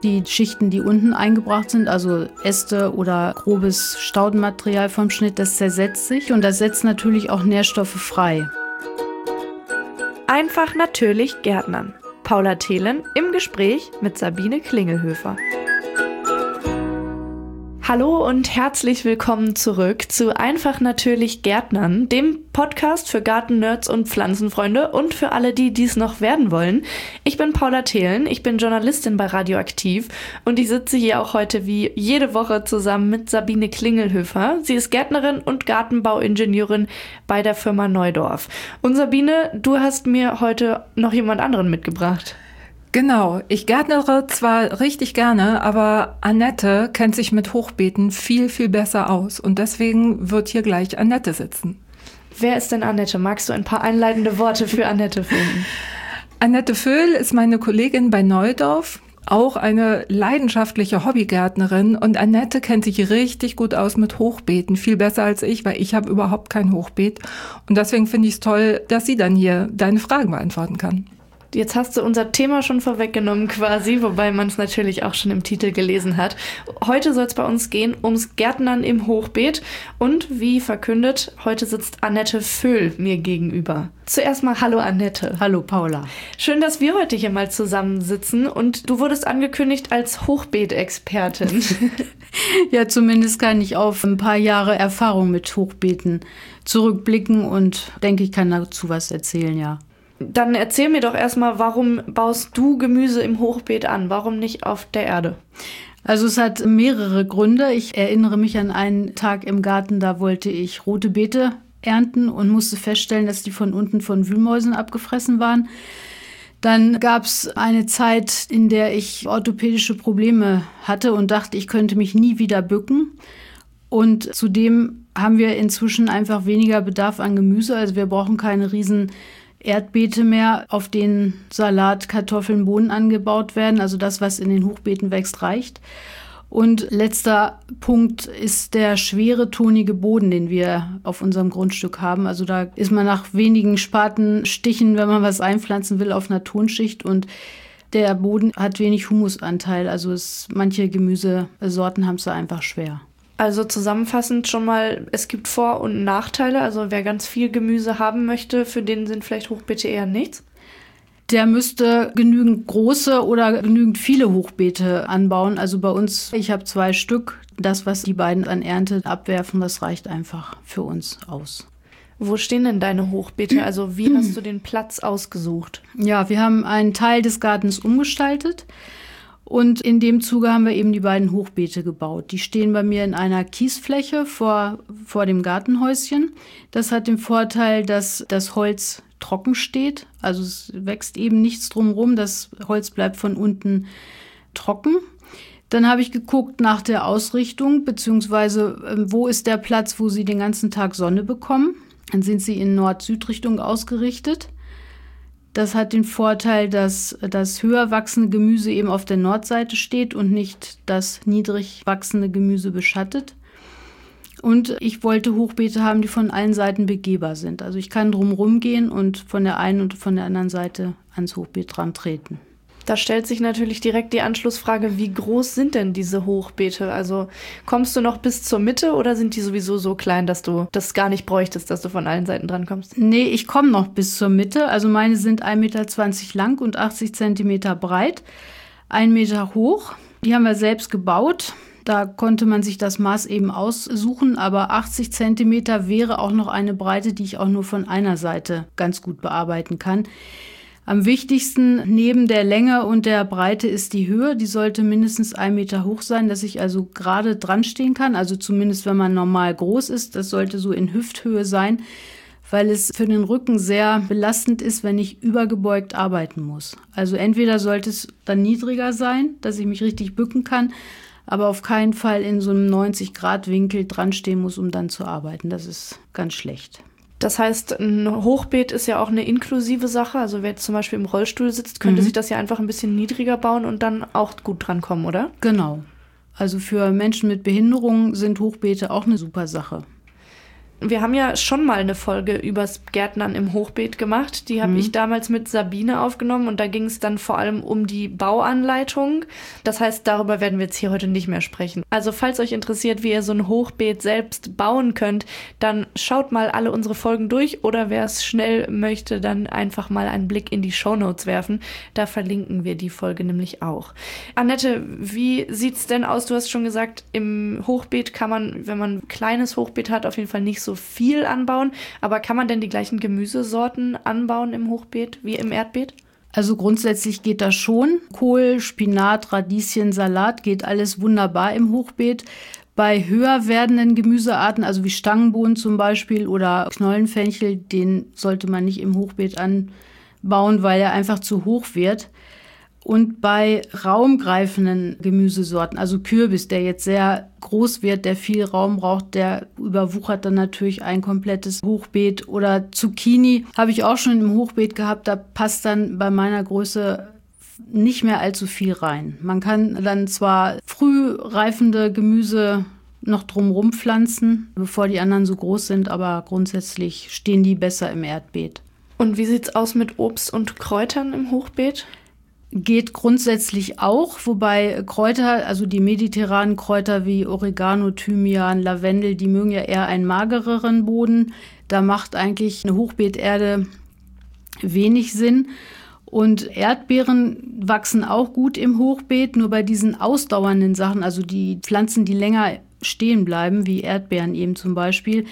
Die Schichten, die unten eingebracht sind, also Äste oder grobes Staudenmaterial vom Schnitt, das zersetzt sich und das setzt natürlich auch Nährstoffe frei. Einfach natürlich Gärtnern. Paula Thelen im Gespräch mit Sabine Klingelhöfer. Hallo und herzlich willkommen zurück zu Einfach natürlich Gärtnern, dem Podcast für Garten-Nerds und Pflanzenfreunde und für alle, die dies noch werden wollen. Ich bin Paula Thelen, ich bin Journalistin bei Radioaktiv und ich sitze hier auch heute wie jede Woche zusammen mit Sabine Klingelhöfer. Sie ist Gärtnerin und Gartenbauingenieurin bei der Firma Neudorf. Und Sabine, du hast mir heute noch jemand anderen mitgebracht. Genau, ich gärtnere zwar richtig gerne, aber Annette kennt sich mit Hochbeeten viel, viel besser aus. Und deswegen wird hier gleich Annette sitzen. Wer ist denn Annette? Magst du ein paar einleitende Worte für Annette finden? Annette Vöhl ist meine Kollegin bei Neudorf, auch eine leidenschaftliche Hobbygärtnerin. Und Annette kennt sich richtig gut aus mit Hochbeeten, viel besser als ich, weil ich habe überhaupt kein Hochbeet. Und deswegen finde ich es toll, dass sie dann hier deine Fragen beantworten kann. Jetzt hast du unser Thema schon vorweggenommen quasi, wobei man es natürlich auch schon im Titel gelesen hat. Heute soll es bei uns gehen ums Gärtnern im Hochbeet und wie verkündet, heute sitzt Annette Vöhl mir gegenüber. Zuerst mal hallo Annette. Hallo Paula. Schön, dass wir heute hier mal zusammensitzen und du wurdest angekündigt als Hochbeetexpertin. Ja, zumindest kann ich auf ein paar Jahre Erfahrung mit Hochbeeten zurückblicken und denke, ich kann dazu was erzählen, ja. Dann erzähl mir doch erstmal, warum baust du Gemüse im Hochbeet an? Warum nicht auf der Erde? Also es hat mehrere Gründe. Ich erinnere mich an einen Tag im Garten, da wollte ich rote Beete ernten und musste feststellen, dass die von unten von Wühlmäusen abgefressen waren. Dann gab es eine Zeit, in der ich orthopädische Probleme hatte und dachte, ich könnte mich nie wieder bücken. Und zudem haben wir inzwischen einfach weniger Bedarf an Gemüse. Also wir brauchen keine riesen Erdbeete mehr, auf denen Salat, Kartoffeln, Bohnen angebaut werden. Also das, was in den Hochbeeten wächst, reicht. Und letzter Punkt ist der schwere, tonige Boden, den wir auf unserem Grundstück haben. Also da ist man nach wenigen Spatenstichen, wenn man was einpflanzen will, auf einer Tonschicht. Und der Boden hat wenig Humusanteil. Also manche Gemüsesorten haben es da einfach schwer. Also zusammenfassend schon mal, es gibt Vor- und Nachteile. Also wer ganz viel Gemüse haben möchte, für den sind vielleicht Hochbeete eher nichts. Der müsste genügend große oder genügend viele Hochbeete anbauen. Also bei uns, ich habe 2 Stück. Das, was die beiden an Ernte abwerfen, das reicht einfach für uns aus. Wo stehen denn deine Hochbeete? Also wie hast du den Platz ausgesucht? Ja, wir haben einen Teil des Gartens umgestaltet. Und in dem Zuge haben wir eben die beiden Hochbeete gebaut. Die stehen bei mir in einer Kiesfläche vor dem Gartenhäuschen. Das hat den Vorteil, dass das Holz trocken steht. Also es wächst eben nichts drumherum. Das Holz bleibt von unten trocken. Dann habe ich geguckt nach der Ausrichtung, beziehungsweise wo ist der Platz, wo sie den ganzen Tag Sonne bekommen. Dann sind sie in Nord-Süd-Richtung ausgerichtet. Das hat den Vorteil, dass das höher wachsende Gemüse eben auf der Nordseite steht und nicht das niedrig wachsende Gemüse beschattet. Und ich wollte Hochbeete haben, die von allen Seiten begehbar sind. Also ich kann drumherum gehen und von der einen und von der anderen Seite ans Hochbeet dran treten. Da stellt sich natürlich direkt die Anschlussfrage, wie groß sind denn diese Hochbeete? Also kommst du noch bis zur Mitte oder sind die sowieso so klein, dass du das gar nicht bräuchtest, dass du von allen Seiten dran kommst? Nee, ich komme noch bis zur Mitte. Also meine sind 1,20 Meter lang und 80 Zentimeter breit, 1 Meter hoch. Die haben wir selbst gebaut. Da konnte man sich das Maß eben aussuchen, aber 80 Zentimeter wäre auch noch eine Breite, die ich auch nur von einer Seite ganz gut bearbeiten kann. Am wichtigsten neben der Länge und der Breite ist die Höhe. Die sollte mindestens 1 Meter hoch sein, dass ich also gerade dran stehen kann. Also zumindest, wenn man normal groß ist. Das sollte so in Hüfthöhe sein, weil es für den Rücken sehr belastend ist, wenn ich übergebeugt arbeiten muss. Also entweder sollte es dann niedriger sein, dass ich mich richtig bücken kann, aber auf keinen Fall in so einem 90-Grad-Winkel dran stehen muss, um dann zu arbeiten. Das ist ganz schlecht. Das heißt, ein Hochbeet ist ja auch eine inklusive Sache. Also wer jetzt zum Beispiel im Rollstuhl sitzt, könnte sich das ja einfach ein bisschen niedriger bauen und dann auch gut drankommen, oder? Genau. Also für Menschen mit Behinderung sind Hochbeete auch eine super Sache. Wir haben ja schon mal eine Folge übers Gärtnern im Hochbeet gemacht. Die habe ich damals mit Sabine aufgenommen und da ging es dann vor allem um die Bauanleitung. Das heißt, darüber werden wir jetzt hier heute nicht mehr sprechen. Also falls euch interessiert, wie ihr so ein Hochbeet selbst bauen könnt, dann schaut mal alle unsere Folgen durch oder wer es schnell möchte, dann einfach mal einen Blick in die Shownotes werfen. Da verlinken wir die Folge nämlich auch. Annette, wie sieht's denn aus? Du hast schon gesagt, im Hochbeet kann man, wenn man ein kleines Hochbeet hat, auf jeden Fall nicht so viel anbauen. Aber kann man denn die gleichen Gemüsesorten anbauen im Hochbeet wie im Erdbeet? Also grundsätzlich geht das schon. Kohl, Spinat, Radieschen, Salat geht alles wunderbar im Hochbeet. Bei höher werdenden Gemüsearten, also wie Stangenbohnen zum Beispiel oder Knollenfenchel, den sollte man nicht im Hochbeet anbauen, weil er einfach zu hoch wird. Und bei raumgreifenden Gemüsesorten, also Kürbis, der jetzt sehr groß wird, der viel Raum braucht, der überwuchert dann natürlich ein komplettes Hochbeet. Oder Zucchini habe ich auch schon im Hochbeet gehabt, da passt dann bei meiner Größe nicht mehr allzu viel rein. Man kann dann zwar früh reifende Gemüse noch drumherum pflanzen, bevor die anderen so groß sind, aber grundsätzlich stehen die besser im Erdbeet. Und wie sieht's aus mit Obst und Kräutern im Hochbeet? Geht grundsätzlich auch, wobei Kräuter, also die mediterranen Kräuter wie Oregano, Thymian, Lavendel, die mögen ja eher einen magereren Boden. Da macht eigentlich eine Hochbeeterde wenig Sinn. Und Erdbeeren wachsen auch gut im Hochbeet, nur bei diesen ausdauernden Sachen, also die Pflanzen, die länger stehen bleiben, wie Erdbeeren eben zum Beispiel,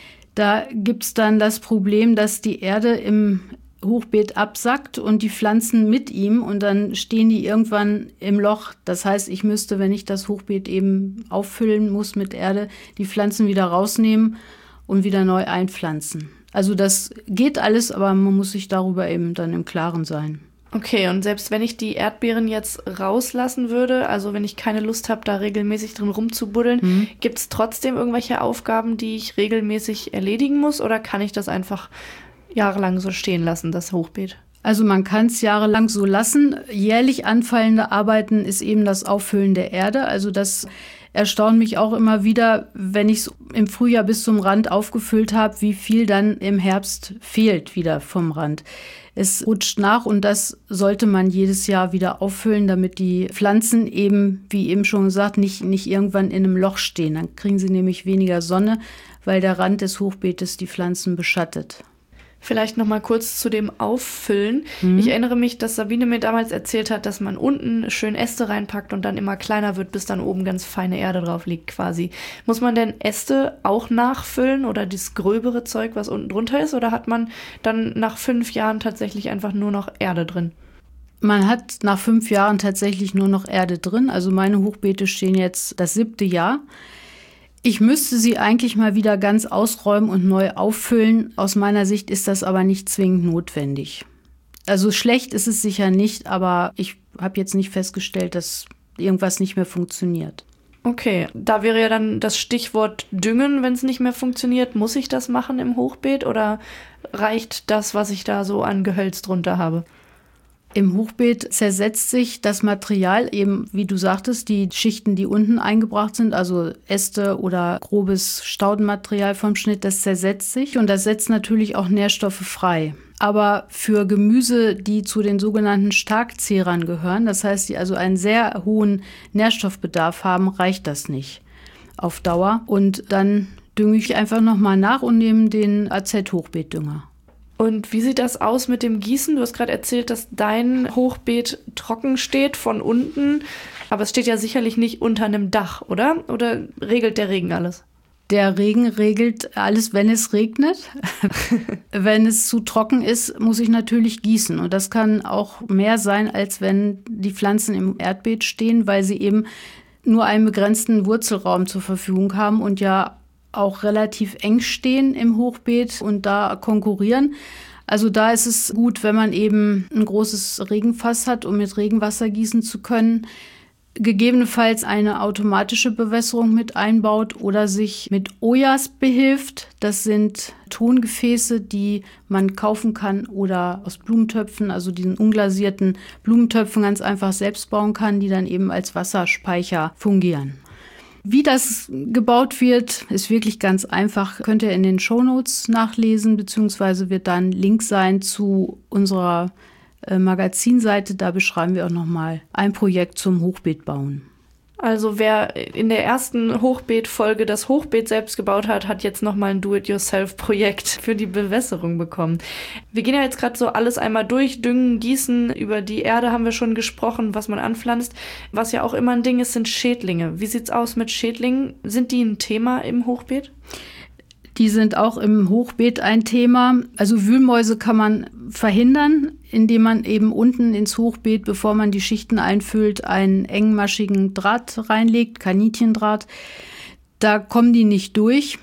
da gibt's dann das Problem, dass die Erde im Hochbeet absackt und die Pflanzen mit ihm und dann stehen die irgendwann im Loch. Das heißt, ich müsste, wenn ich das Hochbeet eben auffüllen muss mit Erde, die Pflanzen wieder rausnehmen und wieder neu einpflanzen. Also das geht alles, aber man muss sich darüber eben dann im Klaren sein. Okay, und selbst wenn ich die Erdbeeren jetzt rauslassen würde, also wenn ich keine Lust habe, da regelmäßig drin rumzubuddeln, gibt es trotzdem irgendwelche Aufgaben, die ich regelmäßig erledigen muss oder kann ich das einfach jahrelang so stehen lassen, das Hochbeet? Also man kann es jahrelang so lassen. Jährlich anfallende Arbeiten ist eben das Auffüllen der Erde. Also das erstaunt mich auch immer wieder, wenn ich es im Frühjahr bis zum Rand aufgefüllt habe, wie viel dann im Herbst fehlt wieder vom Rand. Es rutscht nach und das sollte man jedes Jahr wieder auffüllen, damit die Pflanzen eben, wie eben schon gesagt, nicht irgendwann in einem Loch stehen. Dann kriegen sie nämlich weniger Sonne, weil der Rand des Hochbeetes die Pflanzen beschattet. Vielleicht noch mal kurz zu dem Auffüllen. Ich erinnere mich, dass Sabine mir damals erzählt hat, dass man unten schön Äste reinpackt und dann immer kleiner wird, bis dann oben ganz feine Erde drauf liegt quasi. Muss man denn Äste auch nachfüllen oder das gröbere Zeug, was unten drunter ist? Oder hat man dann nach 5 Jahren tatsächlich einfach nur noch Erde drin? Man hat nach 5 Jahren tatsächlich nur noch Erde drin. Also meine Hochbeete stehen jetzt das 7. Jahr. Ich müsste sie eigentlich mal wieder ganz ausräumen und neu auffüllen. Aus meiner Sicht ist das aber nicht zwingend notwendig. Also schlecht ist es sicher nicht, aber ich habe jetzt nicht festgestellt, dass irgendwas nicht mehr funktioniert. Okay, da wäre ja dann das Stichwort Düngen, wenn es nicht mehr funktioniert. Muss ich das machen im Hochbeet oder reicht das, was ich da so an Gehölz drunter habe? Im Hochbeet zersetzt sich das Material eben, wie du sagtest, die Schichten, die unten eingebracht sind, also Äste oder grobes Staudenmaterial vom Schnitt, das zersetzt sich und das setzt natürlich auch Nährstoffe frei. Aber für Gemüse, die zu den sogenannten Starkzehrern gehören, das heißt, die also einen sehr hohen Nährstoffbedarf haben, reicht das nicht auf Dauer. Und dann dünge ich einfach nochmal nach und nehme den AZ-Hochbeetdünger. Und wie sieht das aus mit dem Gießen? Du hast gerade erzählt, dass dein Hochbeet trocken steht von unten, aber es steht ja sicherlich nicht unter einem Dach, oder? Oder regelt der Regen alles? Der Regen regelt alles, wenn es regnet. Wenn es zu trocken ist, muss ich natürlich gießen. Und das kann auch mehr sein, als wenn die Pflanzen im Erdbeet stehen, weil sie eben nur einen begrenzten Wurzelraum zur Verfügung haben und ja auch relativ eng stehen im Hochbeet und da konkurrieren. Also da ist es gut, wenn man eben ein großes Regenfass hat, um mit Regenwasser gießen zu können. Gegebenenfalls eine automatische Bewässerung mit einbaut oder sich mit Ojas behilft. Das sind Tongefäße, die man kaufen kann oder aus Blumentöpfen, also diesen unglasierten Blumentöpfen ganz einfach selbst bauen kann, die dann eben als Wasserspeicher fungieren. Wie das gebaut wird, ist wirklich ganz einfach. Könnt ihr in den Shownotes nachlesen, beziehungsweise wird dann ein Link sein zu unserer Magazinseite. Da beschreiben wir auch nochmal ein Projekt zum Hochbeetbauen. Also wer in der ersten Hochbeet-Folge das Hochbeet selbst gebaut hat, hat jetzt nochmal ein Do-it-yourself-Projekt für die Bewässerung bekommen. Wir gehen ja jetzt gerade so alles einmal durch, düngen, gießen, über die Erde haben wir schon gesprochen, was man anpflanzt. Was ja auch immer ein Ding ist, sind Schädlinge. Wie sieht's aus mit Schädlingen? Sind die ein Thema im Hochbeet? Die sind auch im Hochbeet ein Thema. Also Wühlmäuse kann man verhindern, indem man eben unten ins Hochbeet, bevor man die Schichten einfüllt, einen engmaschigen Draht reinlegt, Kaninchendraht. Da kommen die nicht durch.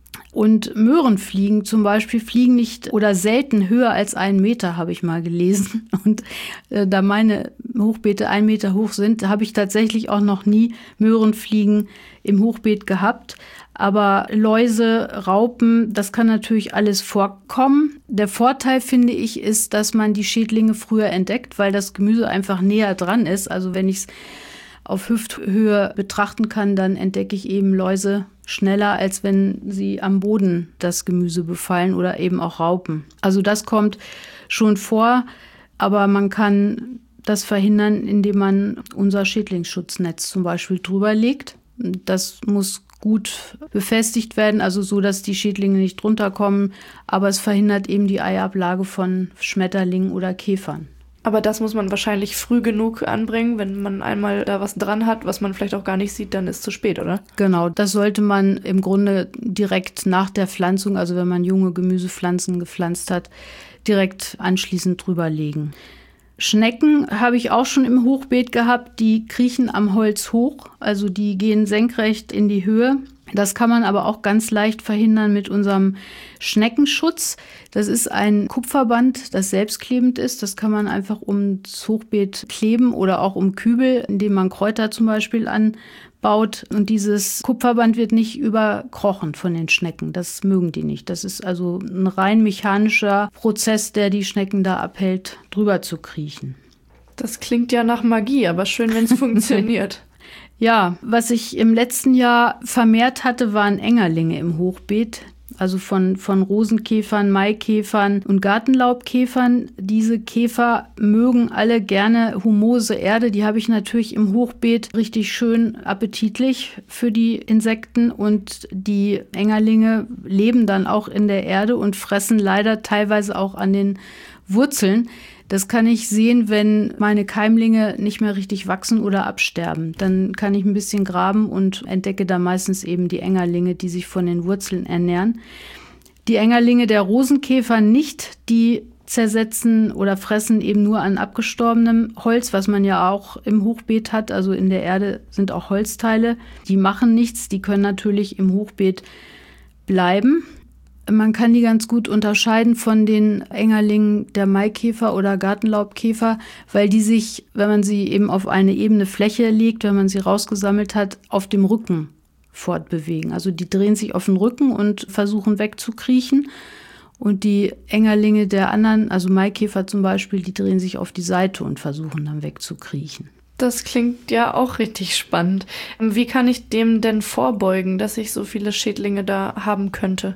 Und Möhrenfliegen zum Beispiel fliegen nicht oder selten höher als 1 Meter, habe ich mal gelesen. Und da meine Hochbeete 1 Meter hoch sind, habe ich tatsächlich auch noch nie Möhrenfliegen im Hochbeet gehabt. Aber Läuse, Raupen, das kann natürlich alles vorkommen. Der Vorteil, finde ich, ist, dass man die Schädlinge früher entdeckt, weil das Gemüse einfach näher dran ist. Also wenn ich es auf Hüfthöhe betrachten kann, dann entdecke ich eben Läuse schneller, als wenn sie am Boden das Gemüse befallen oder eben auch Raupen. Also das kommt schon vor, aber man kann das verhindern, indem man unser Schädlingsschutznetz zum Beispiel drüber legt. Das muss gut befestigt werden, also so, dass die Schädlinge nicht drunter kommen, aber es verhindert eben die Eiablage von Schmetterlingen oder Käfern. Aber das muss man wahrscheinlich früh genug anbringen. Wenn man einmal da was dran hat, was man vielleicht auch gar nicht sieht, dann ist es zu spät, oder? Genau, das sollte man im Grunde direkt nach der Pflanzung, also wenn man junge Gemüsepflanzen gepflanzt hat, direkt anschließend drüber legen. Schnecken habe ich auch schon im Hochbeet gehabt, die kriechen am Holz hoch, also die gehen senkrecht in die Höhe. Das kann man aber auch ganz leicht verhindern mit unserem Schneckenschutz. Das ist ein Kupferband, das selbstklebend ist. Das kann man einfach ums Hochbeet kleben oder auch um Kübel, indem man Kräuter zum Beispiel anbaut. Und dieses Kupferband wird nicht überkrochen von den Schnecken. Das mögen die nicht. Das ist also ein rein mechanischer Prozess, der die Schnecken da abhält, drüber zu kriechen. Das klingt ja nach Magie, aber schön, wenn es funktioniert. Ja, was ich im letzten Jahr vermehrt hatte, waren Engerlinge im Hochbeet. Also von Rosenkäfern, Maikäfern und Gartenlaubkäfern. Diese Käfer mögen alle gerne humose Erde. Die habe ich natürlich im Hochbeet richtig schön appetitlich für die Insekten. Und die Engerlinge leben dann auch in der Erde und fressen leider teilweise auch an den Wurzeln. Das kann ich sehen, wenn meine Keimlinge nicht mehr richtig wachsen oder absterben. Dann kann ich ein bisschen graben und entdecke da meistens eben die Engerlinge, die sich von den Wurzeln ernähren. Die Engerlinge der Rosenkäfer nicht, die zersetzen oder fressen eben nur an abgestorbenem Holz, was man ja auch im Hochbeet hat. Also in der Erde sind auch Holzteile. Die machen nichts, die können natürlich im Hochbeet bleiben. Man kann die ganz gut unterscheiden von den Engerlingen der Maikäfer oder Gartenlaubkäfer, weil die sich, wenn man sie eben auf eine ebene Fläche legt, wenn man sie rausgesammelt hat, auf dem Rücken fortbewegen. Also die drehen sich auf den Rücken und versuchen wegzukriechen. Und die Engerlinge der anderen, also Maikäfer zum Beispiel, die drehen sich auf die Seite und versuchen dann wegzukriechen. Das klingt ja auch richtig spannend. Wie kann ich dem denn vorbeugen, dass ich so viele Schädlinge da haben könnte?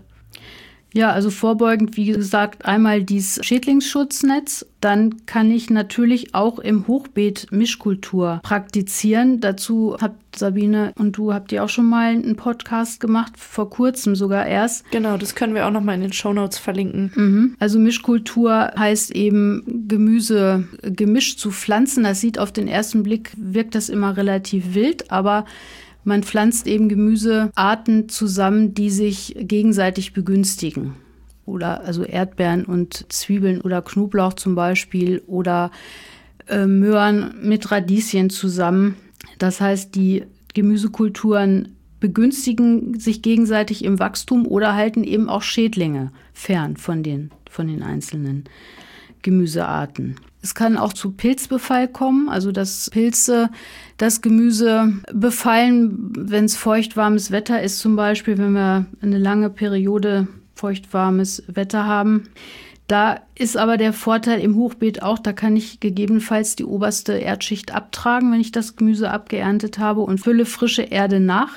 Ja, also vorbeugend, wie gesagt, einmal dieses Schädlingsschutznetz. Dann kann ich natürlich auch im Hochbeet Mischkultur praktizieren. Dazu habt Sabine und du habt ja auch schon mal einen Podcast gemacht, vor kurzem sogar erst. Genau, das können wir auch noch mal in den Shownotes verlinken. Also Mischkultur heißt eben Gemüse gemischt zu pflanzen. Das sieht auf den ersten Blick, wirkt das immer relativ wild, aber man pflanzt eben Gemüsearten zusammen, die sich gegenseitig begünstigen. Oder also Erdbeeren und Zwiebeln oder Knoblauch zum Beispiel oder Möhren mit Radieschen zusammen. Das heißt, die Gemüsekulturen begünstigen sich gegenseitig im Wachstum oder halten eben auch Schädlinge fern von den einzelnen Gemüsearten. Es kann auch zu Pilzbefall kommen, also dass Pilze das Gemüse befallen, wenn es feuchtwarmes Wetter ist, zum Beispiel, wenn wir eine lange Periode feuchtwarmes Wetter haben. Da ist aber der Vorteil im Hochbeet auch, da kann ich gegebenenfalls die oberste Erdschicht abtragen, wenn ich das Gemüse abgeerntet habe, und fülle frische Erde nach,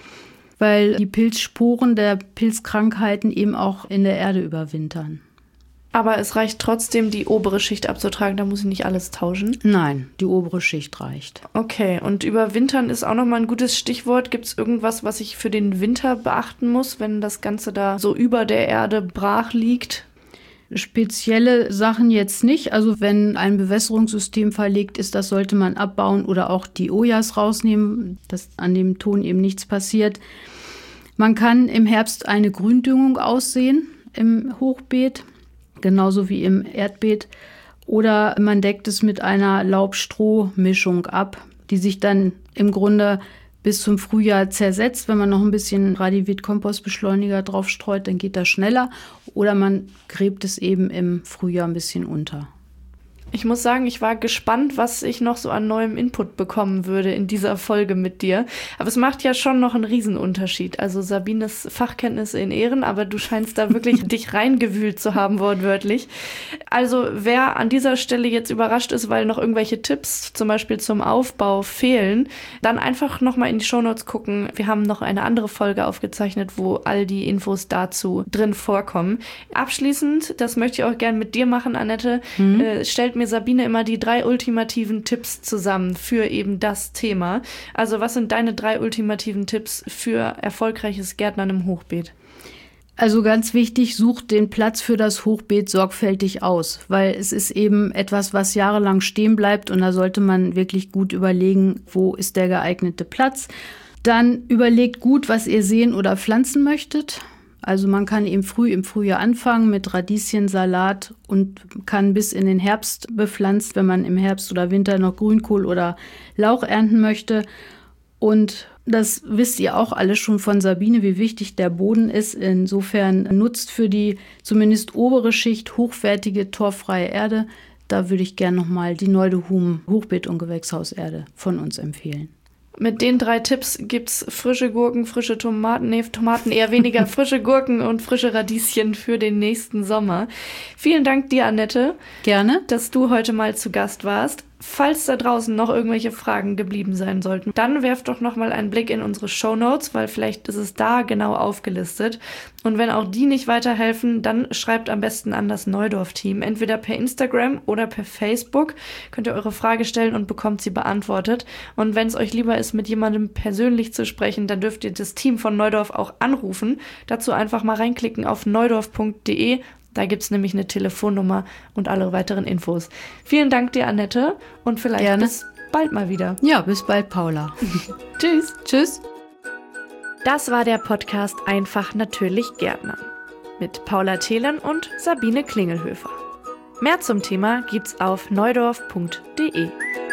weil die Pilzsporen der Pilzkrankheiten eben auch in der Erde überwintern. Aber es reicht trotzdem, die obere Schicht abzutragen, da muss ich nicht alles tauschen? Nein, die obere Schicht reicht. Okay, und überwintern ist auch nochmal ein gutes Stichwort. Gibt es irgendwas, was ich für den Winter beachten muss, wenn das Ganze da so über der Erde brach liegt? Spezielle Sachen jetzt nicht. Also wenn ein Bewässerungssystem verlegt ist, das sollte man abbauen oder auch die Ojas rausnehmen, dass an dem Ton eben nichts passiert. Man kann im Herbst eine Gründüngung aussehen im Hochbeet, genauso wie im Erdbeet. Oder man deckt es mit einer Laub-Stroh-Mischung ab, die sich dann im Grunde bis zum Frühjahr zersetzt. Wenn man noch ein bisschen Radivit-Kompostbeschleuniger drauf streut, dann geht das schneller. Oder man gräbt es eben im Frühjahr ein bisschen unter. Ich muss sagen, ich war gespannt, was ich noch so an neuem Input bekommen würde in dieser Folge mit dir. Aber es macht ja schon noch einen Riesenunterschied. Also Sabines Fachkenntnisse in Ehren, aber du scheinst da wirklich dich reingewühlt zu haben, wortwörtlich. Also wer an dieser Stelle jetzt überrascht ist, weil noch irgendwelche Tipps zum Beispiel zum Aufbau fehlen, dann einfach nochmal in die Shownotes gucken. Wir haben noch eine andere Folge aufgezeichnet, wo all die Infos dazu drin vorkommen. Abschließend, das möchte ich auch gerne mit dir machen, Annette, stellt mir Sabine immer die 3 ultimativen Tipps zusammen für eben das Thema. Also was sind deine 3 ultimativen Tipps für erfolgreiches Gärtnern im Hochbeet? Also ganz wichtig, sucht den Platz für das Hochbeet sorgfältig aus, weil es ist eben etwas, was jahrelang stehen bleibt, und da sollte man wirklich gut überlegen, wo ist der geeignete Platz. Dann überlegt gut, was ihr säen oder pflanzen möchtet. Also man kann eben früh im Frühjahr anfangen mit Radieschen, Salat und kann bis in den Herbst bepflanzt, wenn man im Herbst oder Winter noch Grünkohl oder Lauch ernten möchte. Und das wisst ihr auch alle schon von Sabine, wie wichtig der Boden ist. Insofern nutzt für die zumindest obere Schicht hochwertige, torffreie Erde. Da würde ich gerne nochmal die Neudehumen Hochbeet- und Gewächshauserde von uns empfehlen. Mit den 3 Tipps gibt's frische Gurken, frische Tomaten, Tomaten eher weniger, frische Gurken und frische Radieschen für den nächsten Sommer. Vielen Dank dir, Annette. Gerne. Dass du heute mal zu Gast warst. Falls da draußen noch irgendwelche Fragen geblieben sein sollten, dann werft doch nochmal einen Blick in unsere Shownotes, weil vielleicht ist es da genau aufgelistet. Und wenn auch die nicht weiterhelfen, dann schreibt am besten an das Neudorf-Team. Entweder per Instagram oder per Facebook könnt ihr eure Frage stellen und bekommt sie beantwortet. Und wenn es euch lieber ist, mit jemandem persönlich zu sprechen, dann dürft ihr das Team von Neudorf auch anrufen. Dazu einfach mal reinklicken auf neudorf.de. Da gibt es nämlich eine Telefonnummer und alle weiteren Infos. Vielen Dank dir, Annette, und vielleicht Gerne. Bis bald mal wieder. Ja, bis bald, Paula. Tschüss. Tschüss. Das war der Podcast Einfach natürlich Gärtnern mit Paula Thelen und Sabine Klingelhöfer. Mehr zum Thema gibt's auf neudorf.de.